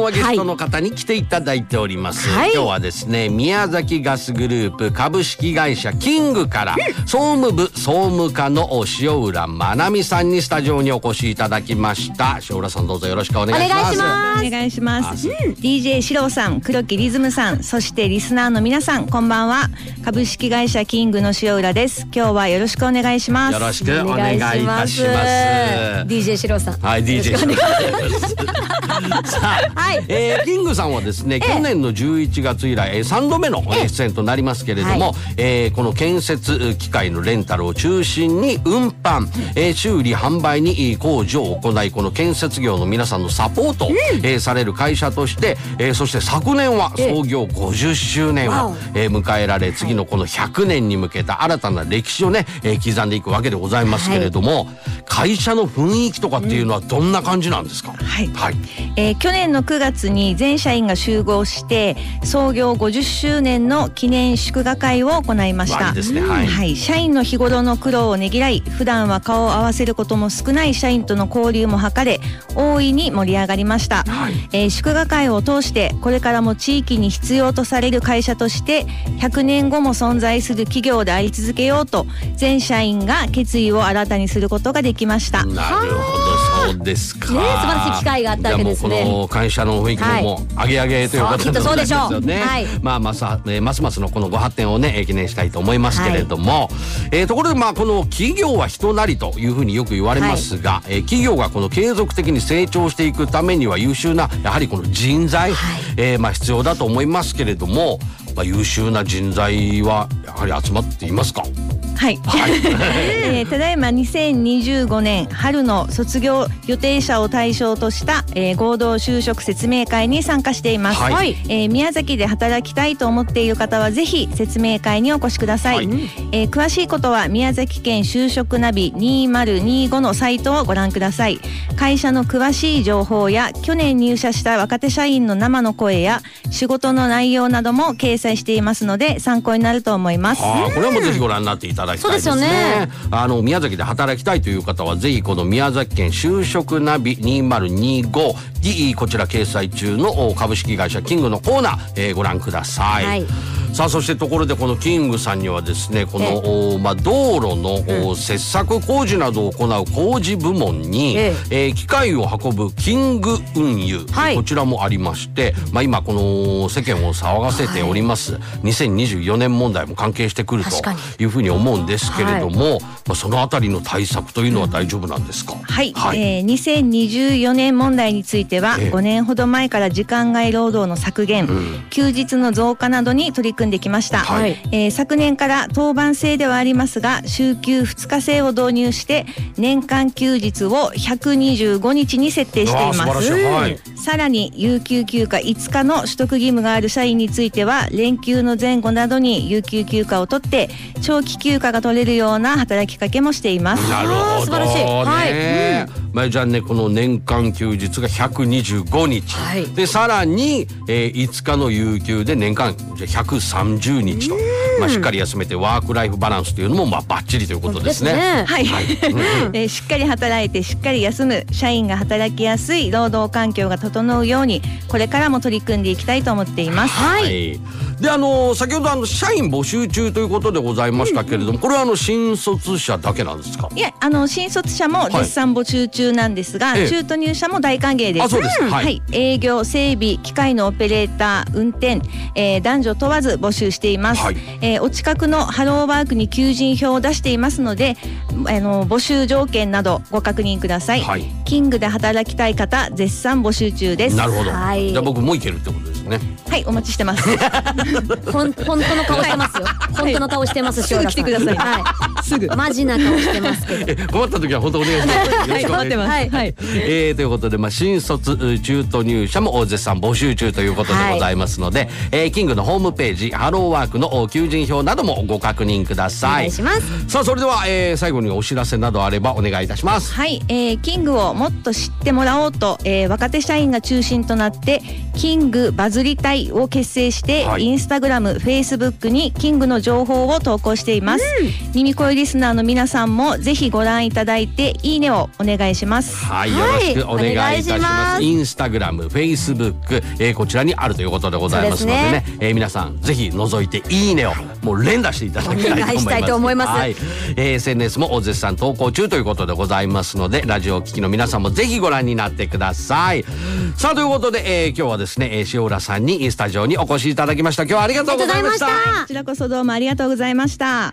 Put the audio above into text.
はゲストの方に来ていただいております、今日はですね、宮崎ガスグループ株式会社キングから総務部総務課の塩浦まなみさんにスタジオにお越しいただきました。塩浦さん、どうぞよろしくお願いします。 お願いします。DJ シローさん、黒木リズムさん、そしてリスナーの皆さん、こんばんは。株式会社キングの塩浦です。今日はよろしくお願いします。 よろしくお願いいたします。 DJ シローさん、 はい、DJ シローさあ、キングさんはですね、去年の11月以来3度目の出演となりますけれども、この建設機械のレンタルを中心に運搬、修理販売に工事を行い、この建設業の皆さんのサポートを、される会社として、そして昨年は創業50周年を、迎えられ、次のこの100年に向けた新たな歴史をね、刻んでいくわけでございますけれども、会社の雰囲気とかっていうのはどんな感じなんですか？ 去年の9月に全社員が集合して創業50周年の記念祝賀会を行いました。社員の日頃の苦労をねぎらい、普段は顔を合わせることも少ない社員との交流も図れ、大いに盛り上がりました。祝賀会を通してこれからも地域に必要とされる会社として100年後も存在する企業であり続けようと、全社員が決意を新たにすることができました。 なるほど、そうですか。 素晴らしい機会があったわけですね。 じゃあもうこの会社の雰囲気ももう上げ上げということでございますよね。ますますのこのご発展をね、記念したいと思いますけれども、ところでこの企業は人なりというふうによく言われますが、企業がこの継続的に成長していくためには優秀なやはりこの人材、必要だと思いますけれども、優秀な人材はやはり集まっていますか？ ただいま2025年春の卒業予定者を対象とした、合同就職説明会に参加しています。宮崎で働きたいと思っている方はぜひ説明会にお越しください。詳しいことは宮崎県就職ナビ2025のサイトをご覧ください。会社の詳しい情報や去年入社した若手社員の生の声や仕事の内容なども掲載していますので参考になると思います。 これはもうぜひご覧になっていただきたいですね。そうですよね。宮崎で働きたいという方はぜひこの宮崎県就職ナビ2025にこちら掲載中の株式会社キングのコーナー、ご覧ください。さあ、そしてところでこのキングさんにはですね、この、道路の、切削工事などを行う工事部門に、機械を運ぶキング運輸、こちらもありまして、今この世間を騒がせております、2024年問題も関係してくるというふうに思うんですけれども、そのあたりの対策というのは大丈夫なんですか？2024 年問題については、5年ほど前から時間外労働の削減、休日の増加などに取り組んできました。昨年から当番制ではありますが週休2日制を導入して年間休日を125日に設定しています。さらに有給休暇5日の取得義務がある社員については連休の前後などに有給休暇を取って長期休暇が取れるような働きかけもしています。 なるほど、素晴らしい。じゃあね、この年間休日が125日、でさらに、5日の有給で年間130日と、しっかり休めてワークライフバランスというのもバッチリということですね。 しっかり働いてしっかり休む社員が働きやすい労働環境が整うようにこれからも取り組んでいきたいと思っています。 で先ほど社員募集中ということでございましたけれども、これは新卒者だけなんですか？ いや、新卒者も絶賛募集中なんですが、中途入社も大歓迎です。 そうです。 営業、整備、機械のオペレーター、運転、男女問わず募集しています。お近くのハローワークに求人票を出していますので、募集条件などご確認ください。キングで働きたい方絶賛募集中です。 なるほど。じゃあ僕もいけるってことですね。 お待ちしてます。 本当の顔してますよ。本当の顔してます。 すぐ来てください。すぐ。 マジな顔してますけど。 困った時は本当お願いします。よろしくお願いします。ということで新卒中途入社も絶賛募集中ということでございますので、キングのホームページハローワークの求人票などもご確認ください。 お願いします。 さあ、それでは、最後にお知らせなどあればお願いいたします。 キングをもっと知ってもらおうと、若手社員が中心となってキングバズり隊を結成して、インスタグラム、フェイスブックにキングの情報を投稿しています。耳コ恋リスナーの皆さんもぜひご覧いただいていいねをお願いします。 はい、よろしくお願いいたします。インスタグラム、フェイスブック、こちらにあるということでございますのでね、皆さんぜひ覗いていいねをもう連打していただきたいと思います。お願いしたいと思います。はい、SNS も絶賛投稿中ということでございますので、ラジオを聴きの皆さんもぜひご覧になってください。さあということで、今日はですね、塩浦さんにスタジオにお越しいただきました。今日はありがとうございました。 こちらこそどうもありがとうございました。